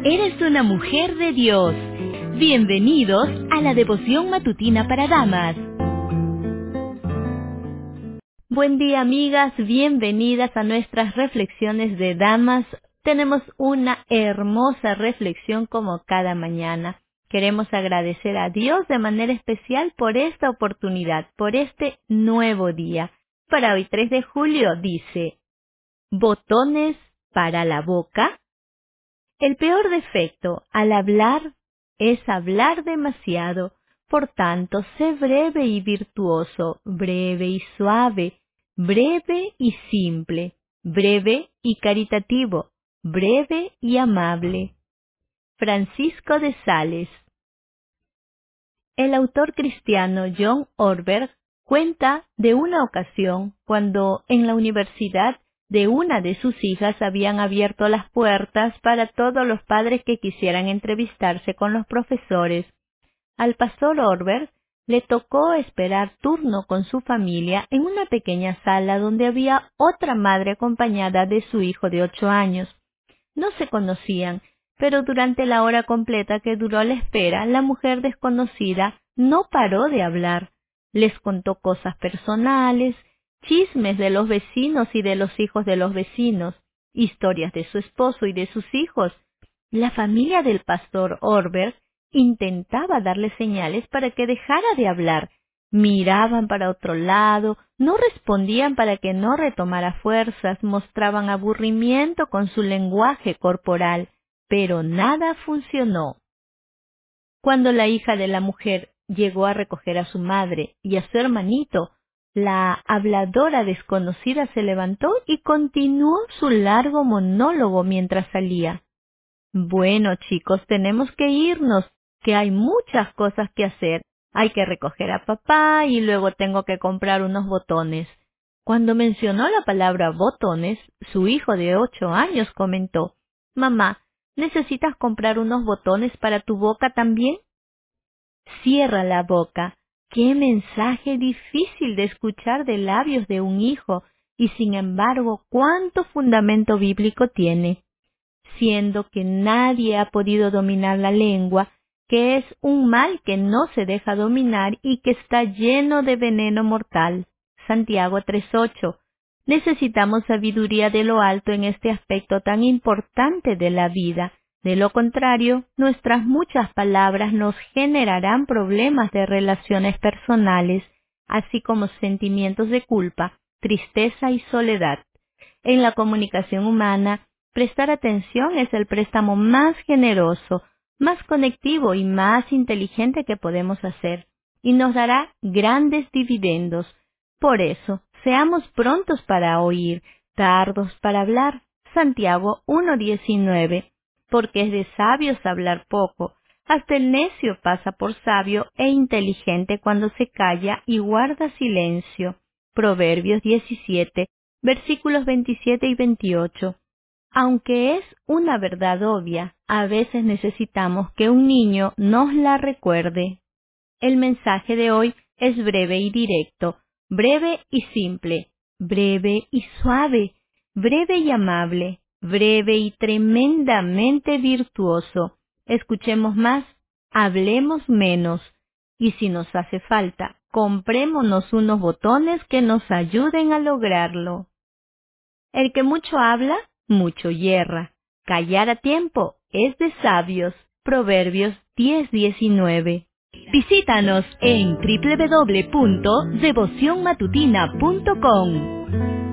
Eres una mujer de Dios. Bienvenidos a la devoción matutina para damas. Buen día, amigas, bienvenidas a nuestras reflexiones de damas. Tenemos una hermosa reflexión como cada mañana. Queremos agradecer a Dios de manera especial por esta oportunidad, por este nuevo día. Para hoy 3 de julio dice, botones para la boca. El peor defecto al hablar es hablar demasiado. Por tanto, sé breve y virtuoso, breve y suave, breve y simple, breve y caritativo, breve y amable. Francisco de Sales. El autor cristiano John Ortberg cuenta de una ocasión cuando en la universidad de una de sus hijas habían abierto las puertas para todos los padres que quisieran entrevistarse con los profesores. Al pastor Ortberg le tocó esperar turno con su familia en una pequeña sala donde había otra madre acompañada de su hijo de 8 años. No se conocían, pero durante la hora completa que duró la espera, la mujer desconocida no paró de hablar. Les contó cosas personales, chismes de los vecinos y de los hijos de los vecinos, historias de su esposo y de sus hijos. La familia del pastor Ortberg intentaba darle señales para que dejara de hablar. Miraban para otro lado, no respondían para que no retomara fuerzas, mostraban aburrimiento con su lenguaje corporal, pero nada funcionó. Cuando la hija de la mujer llegó a recoger a su madre y a su hermanito, la habladora desconocida se levantó y continuó su largo monólogo mientras salía. Bueno, chicos, tenemos que irnos, que hay muchas cosas que hacer. Hay que recoger a papá y luego tengo que comprar unos botones. Cuando mencionó la palabra botones, su hijo de 8 años comentó, «Mamá, ¿necesitas comprar unos botones para tu boca también?» Cierra la boca. Qué mensaje difícil de escuchar de labios de un hijo, y sin embargo, cuánto fundamento bíblico tiene. Siendo que nadie ha podido dominar la lengua, que es un mal que no se deja dominar y que está lleno de veneno mortal. Santiago 3:8. Necesitamos sabiduría de lo alto en este aspecto tan importante de la vida. De lo contrario, nuestras muchas palabras nos generarán problemas de relaciones personales, así como sentimientos de culpa, tristeza y soledad. En la comunicación humana, prestar atención es el préstamo más generoso, más conectivo y más inteligente que podemos hacer, y nos dará grandes dividendos. Por eso, seamos prontos para oír, tardos para hablar. Santiago 1:19. Porque es de sabios hablar poco. Hasta el necio pasa por sabio e inteligente cuando se calla y guarda silencio. Proverbios 17, versículos 27 y 28. Aunque es una verdad obvia, a veces necesitamos que un niño nos la recuerde. El mensaje de hoy es breve y directo, breve y simple, breve y suave, breve y amable, breve y tremendamente virtuoso. Escuchemos más, hablemos menos. Y si nos hace falta, comprémonos unos botones que nos ayuden a lograrlo. El que mucho habla, mucho yerra. Callar a tiempo es de sabios. Proverbios 10:19. Visítanos en www.devocionmatutina.com.